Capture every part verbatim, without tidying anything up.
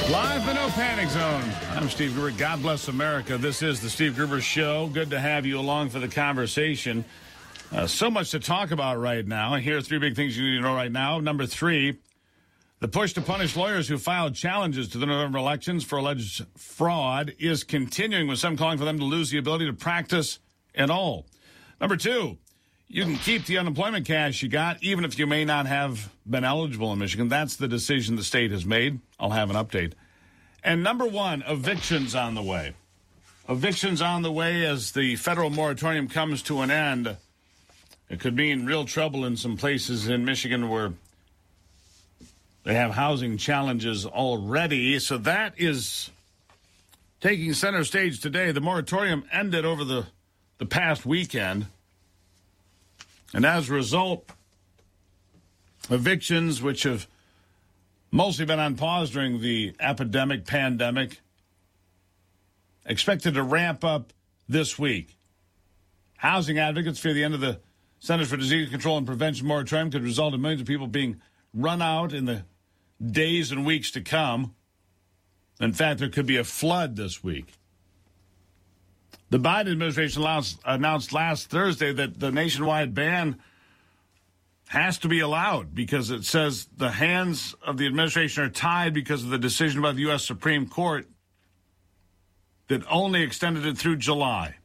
Live from the No Panic Zone. I'm Steve Gruber. God bless America. This is the Steve Gruber Show. Good to have you along for the conversation. Uh, so much to talk about right now. And here are three big things you need to know right now. Number three, the push to punish lawyers who filed challenges to the November elections for alleged fraud is continuing, with some calling for them to lose the ability to practice at all. Number two, you can keep the unemployment cash you got, even if you may not have been eligible in Michigan. That's the decision the state has made. I'll have an update. And number one, evictions on the way. Evictions on the way as the federal moratorium comes to an end. It could mean real trouble in some places in Michigan where they have housing challenges already. So that is taking center stage today. The moratorium ended over the, the past weekend. And as a result, evictions, which have mostly been on pause during the epidemic, pandemic, expected to ramp up this week. Housing advocates fear the end of the Centers for Disease Control and Prevention moratorium could result in millions of people being run out in the days and weeks to come. In fact, there could be a flood this week. The Biden administration announced last Thursday that the nationwide ban has to be allowed because it says the hands of the administration are tied because of the decision by the U S Supreme Court that only extended it through July.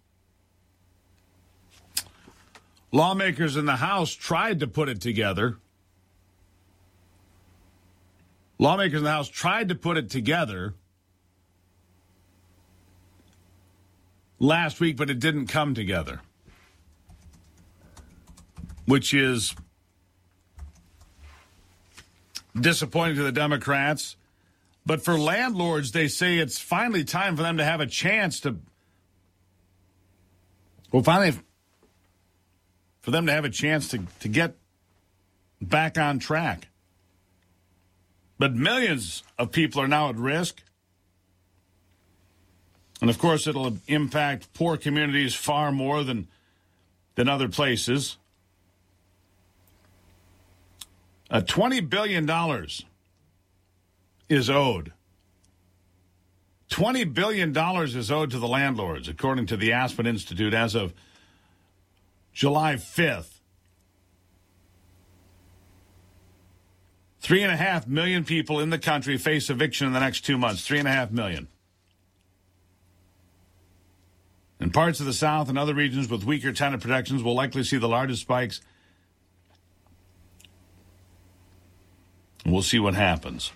Lawmakers in the House tried to put it together. Lawmakers in the House tried to put it together last week, but it didn't come together, which is disappointing to the Democrats. But for landlords, they say it's finally time for them to have a chance to, well, finally, for them to have a chance to, to get back on track. But millions of people are now at risk. And, of course, it'll impact poor communities far more than than other places. Uh, twenty billion dollars is owed. twenty billion dollars is owed to the landlords, according to the Aspen Institute, as of July fifth. Three and a half million people in the country face eviction in the next two months. Three and a half million. In parts of the South and other regions with weaker tenant protections will likely see the largest spikes. We'll see what happens.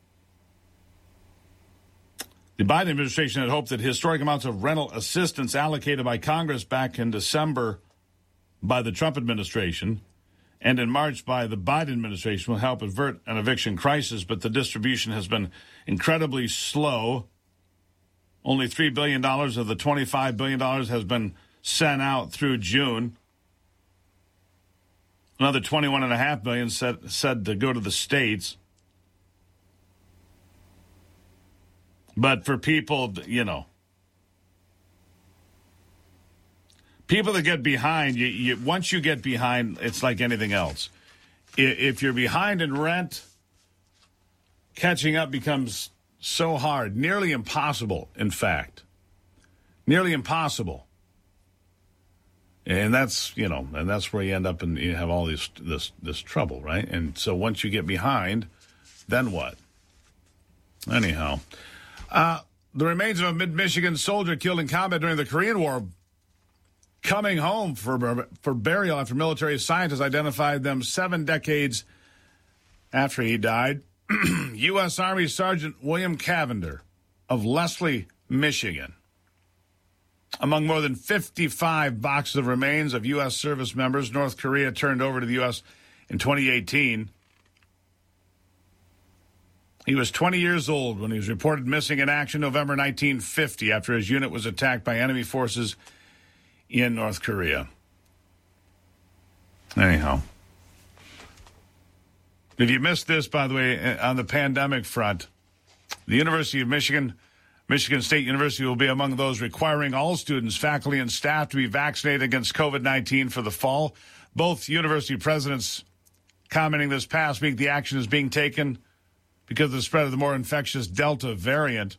The Biden administration had hoped that historic amounts of rental assistance allocated by Congress back in December by the Trump administration and in March by the Biden administration will help avert an eviction crisis, but the distribution has been incredibly slow. Only three billion dollars of the twenty-five billion dollars has been sent out through June. Another twenty-one point five billion dollars said, said to go to the states. But for people, you know, people that get behind, you, you, once you get behind, it's like anything else. If you're behind in rent, catching up becomes so hard, nearly impossible, in fact. Nearly impossible. And that's, you know, and that's where you end up and you have all this this this trouble, right? And so once you get behind, then what? Anyhow, uh, the remains of a mid-Michigan soldier killed in combat during the Korean War coming home for for burial after military scientists identified them seven decades after he died. U S. Army Sergeant William Cavender of Leslie, Michigan. Among more than fifty-five boxes of remains of U S service members North Korea turned over to the U S in twenty eighteen. He was twenty years old when he was reported missing in action November nineteen fifty after his unit was attacked by enemy forces in North Korea. Anyhow. If you missed this, by the way, on the pandemic front, the University of Michigan, Michigan State University will be among those requiring all students, faculty, and staff to be vaccinated against COVID nineteen for the fall. Both university presidents commenting this past week the action is being taken because of the spread of the more infectious Delta variant.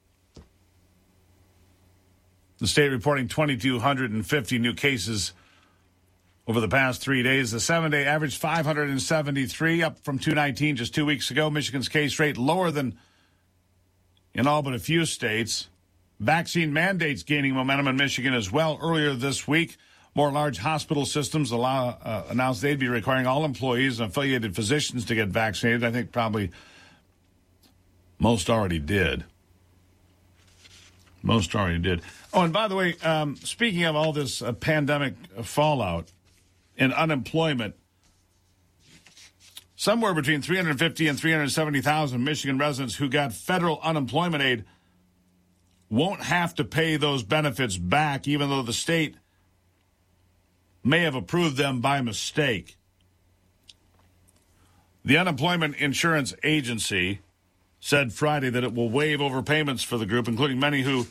The state reporting two thousand two hundred fifty new cases over the past three days. The seven-day average, five hundred seventy-three, up from two hundred nineteen just two weeks ago. Michigan's case rate lower than in all but a few states. Vaccine mandates gaining momentum in Michigan as well. Earlier this week, more large hospital systems allow, uh, announced they'd be requiring all employees and affiliated physicians to get vaccinated. I think probably most already did. Most already did. Oh, and by the way, um, speaking of all this uh, pandemic fallout and unemployment, somewhere between three hundred fifty and three hundred seventy thousand Michigan residents who got federal unemployment aid won't have to pay those benefits back, even though the state may have approved them by mistake. The Unemployment Insurance Agency said Friday that it will waive overpayments for the group, including many who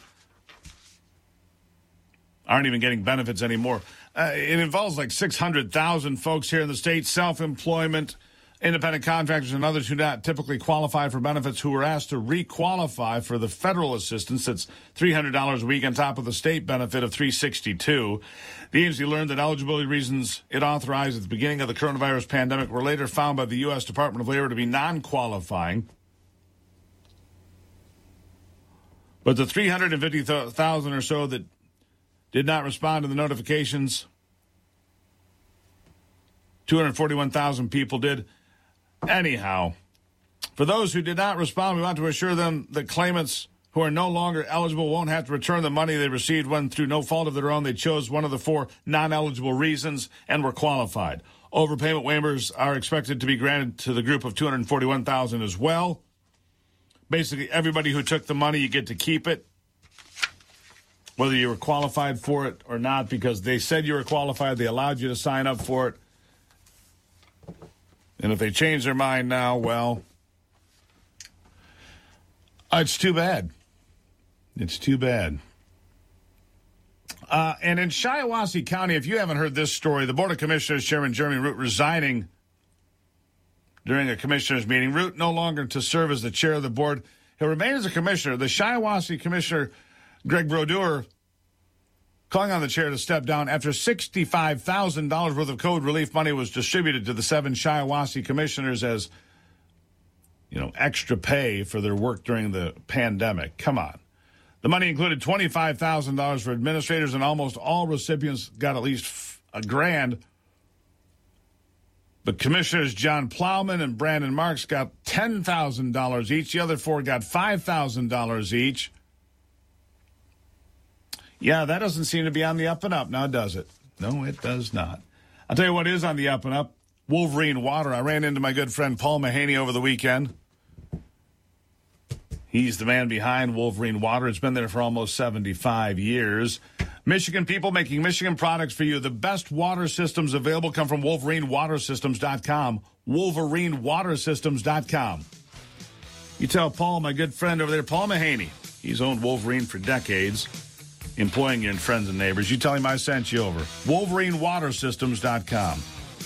aren't even getting benefits anymore. Uh, it involves like six hundred thousand folks here in the state, self-employment, independent contractors, and others who not typically qualify for benefits who were asked to re-qualify for the federal assistance that's three hundred dollars a week on top of the state benefit of three hundred sixty-two dollars. The agency learned that eligibility reasons it authorized at the beginning of the coronavirus pandemic were later found by the U S Department of Labor to be non-qualifying. But the three hundred fifty thousand or so that did not respond to the notifications, two hundred forty-one thousand people did. Anyhow, for those who did not respond, we want to assure them that claimants who are no longer eligible won't have to return the money they received when, through no fault of their own, they chose one of the four non-eligible reasons and were qualified. Overpayment waivers are expected to be granted to the group of two hundred forty-one thousand as well. Basically, everybody who took the money, you get to keep it, whether you were qualified for it or not, because they said you were qualified. They allowed you to sign up for it. And if they change their mind now, well, it's too bad. It's too bad. Uh, and in Shiawassee County, if you haven't heard this story, the Board of Commissioners Chairman Jeremy Root resigning during a commissioners meeting. Root no longer to serve as the chair of the board. He'll remain as a commissioner. The Shiawassee Commissioner Greg Brodeur calling on the chair to step down after sixty-five thousand dollars worth of COVID relief money was distributed to the seven Shiawassee commissioners as, you know, extra pay for their work during the pandemic. Come on. The money included twenty-five thousand dollars for administrators, and almost all recipients got at least a grand. But Commissioners John Plowman and Brandon Marks got ten thousand dollars each. The other four got five thousand dollars each. Yeah, that doesn't seem to be on the up and up now, does it? No, it does not. I'll tell you what is on the up and up. Wolverine Water. I ran into my good friend Paul Mahaney over the weekend. He's the man behind Wolverine Water. It's been there for almost seventy-five years. Michigan people making Michigan products for you. The best water systems available come from Wolverine Water Systems dot com. Wolverine Water Systems dot com. You tell Paul, my good friend over there, Paul Mahaney. He's owned Wolverine for decades, employing your friends and neighbors. You tell him I sent you over. Wolverine Water Systems dot com.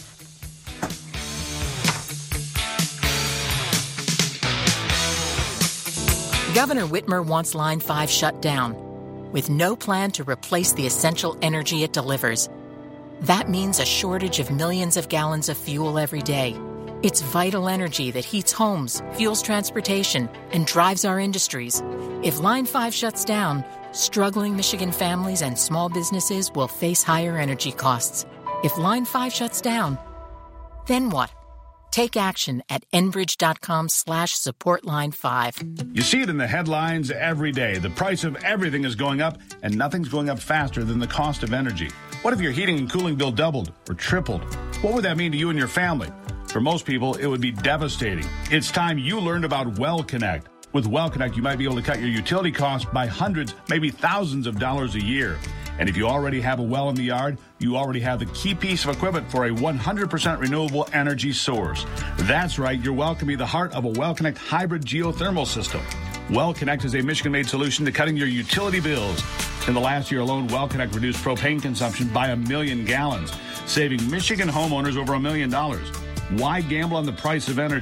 Governor Whitmer wants Line five shut down, with no plan to replace the essential energy it delivers. That means a shortage of millions of gallons of fuel every day. It's vital energy that heats homes, fuels transportation, and drives our industries. If Line five shuts down, struggling Michigan families and small businesses will face higher energy costs. If Line five shuts down, then what? Take action at enbridge.com slash support line five. You see it in the headlines every day. The price of everything is going up, and nothing's going up faster than the cost of energy. What if your heating and cooling bill doubled or tripled? What would that mean to you and your family? For most people, it would be devastating. It's time you learned about WellConnect. With WellConnect, you might be able to cut your utility costs by hundreds, maybe thousands of dollars a year. And if you already have a well in the yard, you already have the key piece of equipment for a one hundred percent renewable energy source. That's right, your well can be the heart of a WellConnect hybrid geothermal system. WellConnect is a Michigan-made solution to cutting your utility bills. In the last year alone, WellConnect reduced propane consumption by a million gallons, saving Michigan homeowners over a million dollars. Why gamble on the price of energy?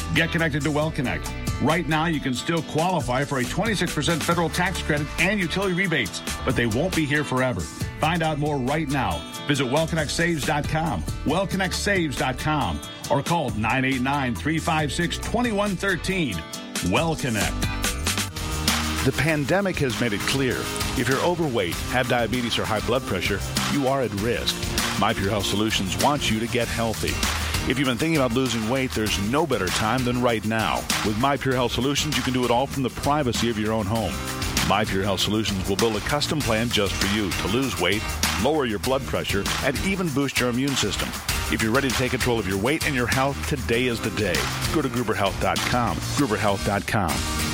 Get connected to WellConnect. Right now, you can still qualify for a twenty-six percent federal tax credit and utility rebates, but they won't be here forever. Find out more right now. Visit well connect saves dot com, well connect saves dot com, or call nine eight nine, three five six, two one one three. WellConnect. The pandemic has made it clear. If you're overweight, have diabetes, or high blood pressure, you are at risk. My Pure Health Solutions wants you to get healthy. If you've been thinking about losing weight, there's no better time than right now. With My Pure Health Solutions, you can do it all from the privacy of your own home. My Pure Health Solutions will build a custom plan just for you to lose weight, lower your blood pressure, and even boost your immune system. If you're ready to take control of your weight and your health, today is the day. Go to Gruber Health dot com. Gruber Health dot com.